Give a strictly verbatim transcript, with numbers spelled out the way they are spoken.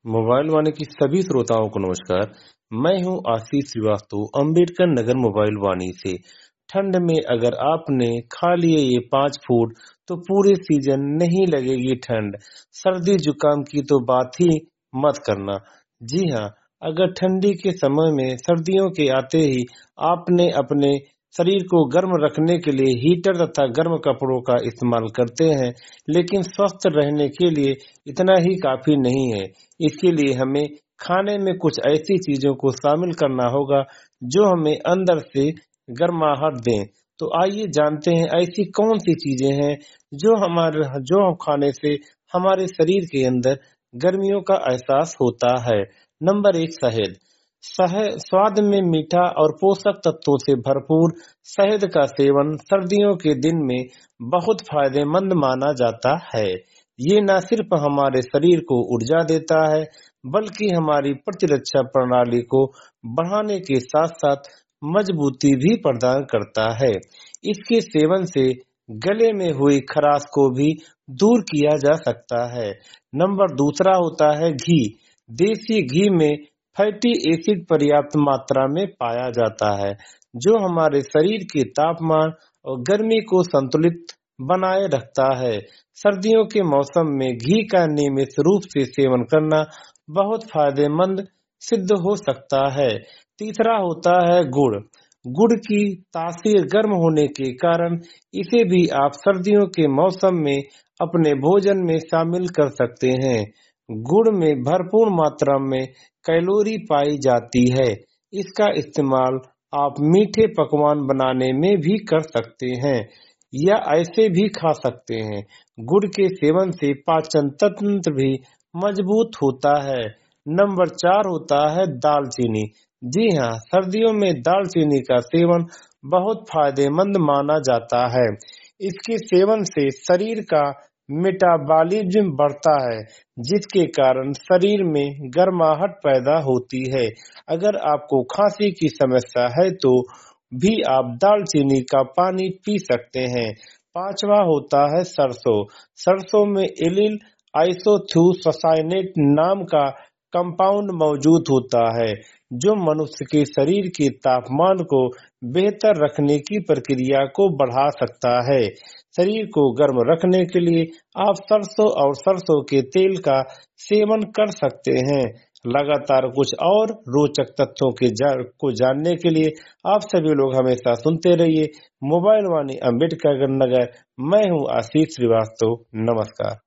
Mobile वाणी की सभी श्रोताओं को नमस्कार। मैं हूं आशीष श्रीवास्तव, अंबेडकर नगर मोबाइल वाणी से। ठंड में अगर आपने खा लिए ये पांच फूड तो पूरे सीजन नहीं लगेगी ठंड। सर्दी जुकाम की तो बात ही मत करना। जी हाँ, अगर ठंडी के समय में सर्दियों के आते ही आपने अपने शरीर को गर्म रखने के लिए हीटर तथा गर्म कपड़ों का इस्तेमाल करते हैं, लेकिन स्वस्थ रहने के लिए इतना ही काफी नहीं है। इसके लिए हमें खाने में कुछ ऐसी चीजों को शामिल करना होगा जो हमें अंदर से गर्माहट दें। तो आइए जानते हैं ऐसी कौन सी चीजें हैं जो हमारे जो हम खाने से हमारे शरीर के अंदर गर्मियों का एहसास होता है। नंबर एक, शहद। शहद स्वाद में मीठा और पोषक तत्वों से भरपूर शहद का सेवन सर्दियों के दिन में बहुत फायदेमंद माना जाता है। ये न सिर्फ हमारे शरीर को ऊर्जा देता है, बल्कि हमारी प्रतिरक्षा प्रणाली को बढ़ाने के साथ साथ मजबूती भी प्रदान करता है। इसके सेवन से गले में हुई खराश को भी दूर किया जा सकता है। नंबर दूसरा होता है घी। देसी घी में फैटी एसिड पर्याप्त मात्रा में पाया जाता है, जो हमारे शरीर के तापमान और गर्मी को संतुलित बनाए रखता है। सर्दियों के मौसम में घी का नियमित रूप से सेवन करना बहुत फायदेमंद सिद्ध हो सकता है। तीसरा होता है गुड़। गुड़ की तासीर गर्म होने के कारण इसे भी आप सर्दियों के मौसम में अपने भोजन में शामिल कर सकते हैं। गुड़ में भरपूर मात्रा में कैलोरी पाई जाती है। इसका इस्तेमाल आप मीठे पकवान बनाने में भी कर सकते हैं या ऐसे भी खा सकते हैं। गुड़ के सेवन से पाचन तंत्र भी मजबूत होता है। नंबर चार होता है दालचीनी। जी हाँ, सर्दियों में दालचीनी का सेवन बहुत फायदेमंद माना जाता है। इसके सेवन से शरीर का मेटाबॉलिज्म बढ़ता है, जिसके कारण शरीर में गर्माहट पैदा होती है। अगर आपको खांसी की समस्या है तो भी आप दालचीनी का पानी पी सकते हैं। पांचवा होता है सरसों। सरसों में एलिल आइसोथ्यूसाइनेट नाम का कंपाउंड मौजूद होता है, जो मनुष्य के शरीर के तापमान को बेहतर रखने की प्रक्रिया को बढ़ा सकता है। शरीर को गर्म रखने के लिए आप सरसों और सरसों के तेल का सेवन कर सकते हैं। लगातार कुछ और रोचक तथ्यों के जा, को जानने के लिए आप सभी लोग हमेशा सुनते रहिए मोबाइल वाणी अंबेडकर नगर। मैं हूँ आशीष श्रीवास्तव। नमस्कार।